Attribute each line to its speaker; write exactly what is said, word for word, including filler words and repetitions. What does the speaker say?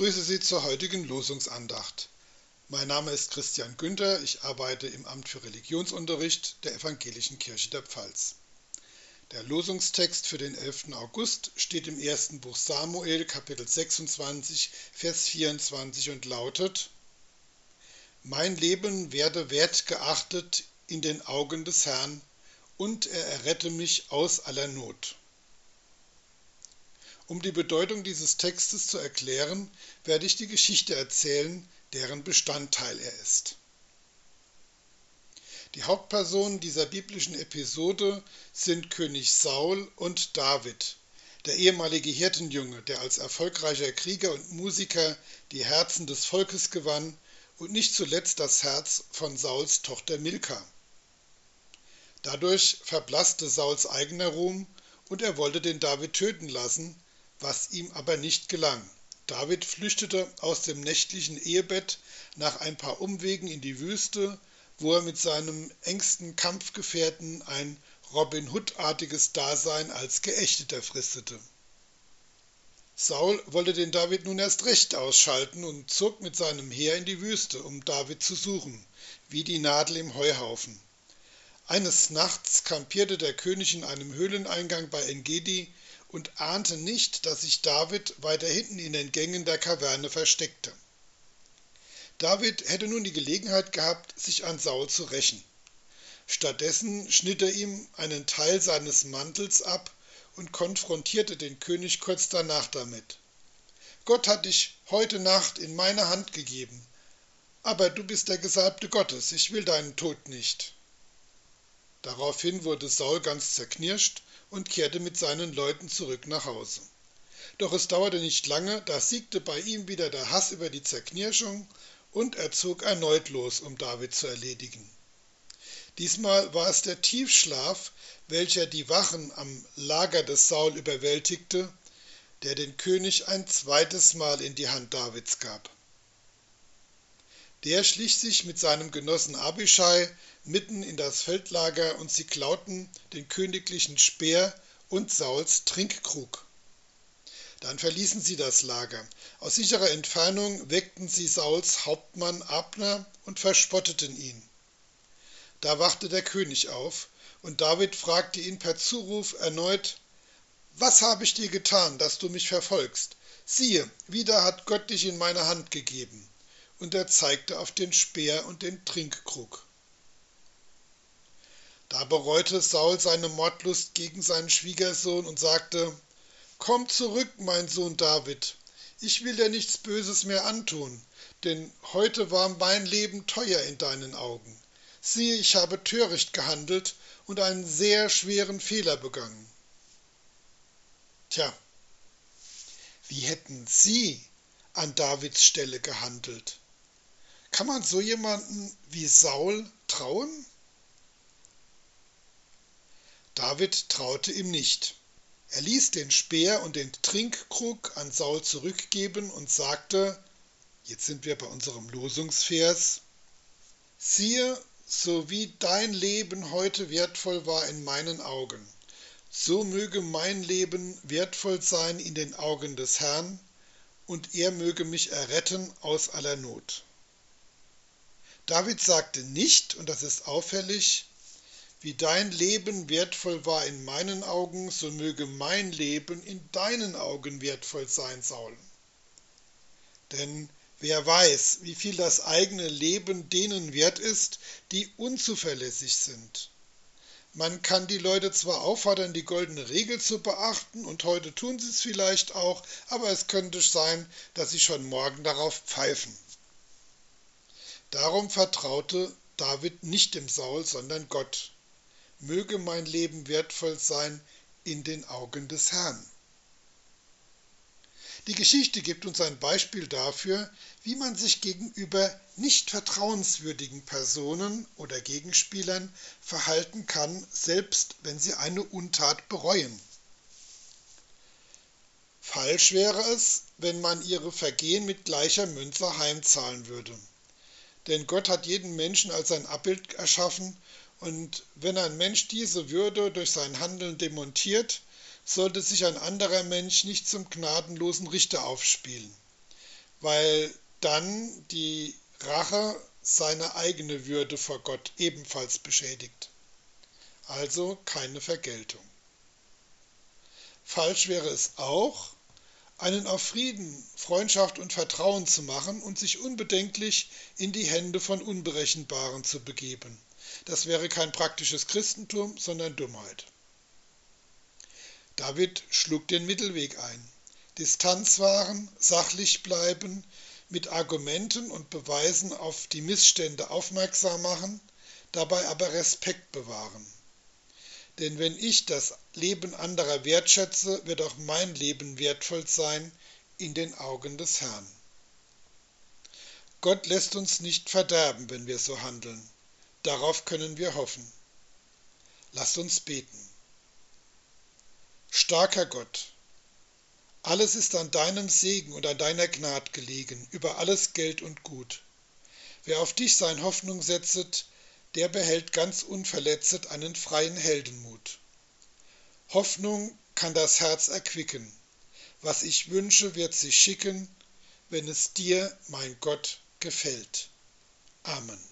Speaker 1: grüße Sie zur heutigen Losungsandacht. Mein Name ist Christian Günther, ich arbeite im Amt für Religionsunterricht der Evangelischen Kirche der Pfalz. Der Losungstext für den elften August steht im ersten Buch Samuel, Kapitel sechsundzwanzig, Vers vierundzwanzig und lautet: Mein Leben werde wert geachtet in den Augen des Herrn, und er errette mich aus aller Not. Um die Bedeutung dieses Textes zu erklären, werde ich die Geschichte erzählen, deren Bestandteil er ist. Die Hauptpersonen dieser biblischen Episode sind König Saul und David, der ehemalige Hirtenjunge, der als erfolgreicher Krieger und Musiker die Herzen des Volkes gewann und nicht zuletzt das Herz von Sauls Tochter Milka. Dadurch verblasste Sauls eigener Ruhm und er wollte den David töten lassen, was ihm aber nicht gelang. David flüchtete aus dem nächtlichen Ehebett nach ein paar Umwegen in die Wüste, wo er mit seinem engsten Kampfgefährten ein Robin Hood-artiges Dasein als Geächteter fristete. Saul wollte den David nun erst recht ausschalten und zog mit seinem Heer in die Wüste, um David zu suchen, wie die Nadel im Heuhaufen. Eines Nachts kampierte der König in einem Höhleneingang bei En-Gedi und ahnte nicht, dass sich David weiter hinten in den Gängen der Kaverne versteckte. David hätte nun die Gelegenheit gehabt, sich an Saul zu rächen. Stattdessen schnitt er ihm einen Teil seines Mantels ab und konfrontierte den König kurz danach damit. Gott hat dich heute Nacht in meine Hand gegeben, aber du bist der Gesalbte Gottes, ich will deinen Tod nicht. Daraufhin wurde Saul ganz zerknirscht und kehrte mit seinen Leuten zurück nach Hause. Doch es dauerte nicht lange, da siegte bei ihm wieder der Hass über die Zerknirschung und er zog erneut los, um David zu erledigen. Diesmal war es der Tiefschlaf, welcher die Wachen am Lager des Saul überwältigte, der den König ein zweites Mal in die Hand Davids gab. Der schlich sich mit seinem Genossen Abischai mitten in das Feldlager und sie klauten den königlichen Speer und Sauls Trinkkrug. Dann verließen sie das Lager. Aus sicherer Entfernung weckten sie Sauls Hauptmann Abner und verspotteten ihn. Da wachte der König auf und David fragte ihn per Zuruf erneut: Was habe ich dir getan, dass du mich verfolgst? Siehe, wieder hat Gott dich in meine Hand gegeben. Und er zeigte auf den Speer und den Trinkkrug. Da bereute Saul seine Mordlust gegen seinen Schwiegersohn und sagte: Komm zurück, mein Sohn David, ich will dir nichts Böses mehr antun, denn heute war mein Leben teuer in deinen Augen. Siehe, ich habe töricht gehandelt und einen sehr schweren Fehler begangen. Tja, wie hätten Sie an Davids Stelle gehandelt? Kann man so jemanden wie Saul trauen? David traute ihm nicht. Er ließ den Speer und den Trinkkrug an Saul zurückgeben und sagte, jetzt sind wir bei unserem Losungsvers: Siehe, so wie dein Leben heute wertvoll war in meinen Augen, so möge mein Leben wertvoll sein in den Augen des Herrn, und er möge mich erretten aus aller Not. David sagte nicht, und das ist auffällig, wie dein Leben wertvoll war in meinen Augen, so möge mein Leben in deinen Augen wertvoll sein, Saul. Denn wer weiß, wie viel das eigene Leben denen wert ist, die unzuverlässig sind. Man kann die Leute zwar auffordern, die goldene Regel zu beachten, und heute tun sie es vielleicht auch, aber es könnte sein, dass sie schon morgen darauf pfeifen. Darum vertraute David nicht dem Saul, sondern Gott. Möge mein Leben wertvoll sein in den Augen des Herrn. Die Geschichte gibt uns ein Beispiel dafür, wie man sich gegenüber nicht vertrauenswürdigen Personen oder Gegenspielern verhalten kann, selbst wenn sie eine Untat bereuen. Falsch wäre es, wenn man ihre Vergehen mit gleicher Münze heimzahlen würde. Denn Gott hat jeden Menschen als sein Abbild erschaffen, und wenn ein Mensch diese Würde durch sein Handeln demontiert, sollte sich ein anderer Mensch nicht zum gnadenlosen Richter aufspielen. weil dann die Rache seine eigene Würde vor Gott ebenfalls beschädigt. Also keine Vergeltung. Falsch wäre es auch, einen auf Frieden, Freundschaft und Vertrauen zu machen und sich unbedenklich in die Hände von Unberechenbaren zu begeben. Das wäre kein praktisches Christentum, sondern Dummheit. David schlug den Mittelweg ein. Distanz wahren, sachlich bleiben, mit Argumenten und Beweisen auf die Missstände aufmerksam machen, dabei aber Respekt bewahren. Denn wenn ich das Leben anderer wertschätze, wird auch mein Leben wertvoll sein in den Augen des Herrn. Gott lässt uns nicht verderben, wenn wir so handeln. Darauf können wir hoffen. Lasst uns beten. Starker Gott, alles ist an deinem Segen und an deiner Gnade gelegen, über alles Geld und Gut. Wer auf dich seine Hoffnung setzet, der behält ganz unverletzet einen freien Heldenmut. Hoffnung kann das Herz erquicken. Was ich wünsche, wird sich schicken, wenn es dir, mein Gott, gefällt. Amen.